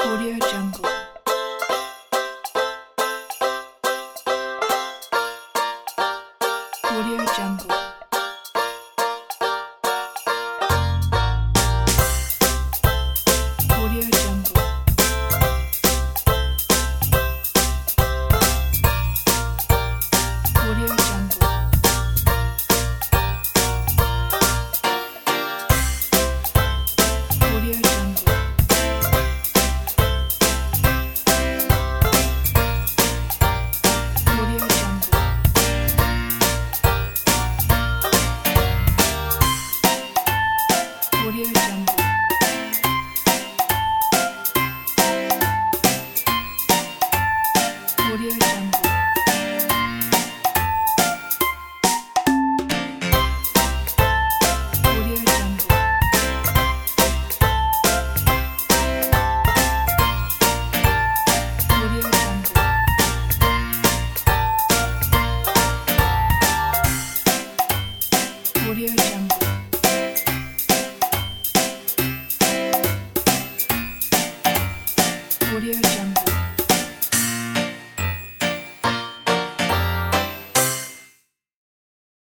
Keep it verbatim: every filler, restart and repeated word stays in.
Audio Jungle. Audio Jungle. Audio Jungle. Audio Jungle. Audio Jungle. Audio Jungle. Audio Jungle. Audio Jungle. Audio Jungle. Audio Jungle. Audio Jungle. Audio Jungle.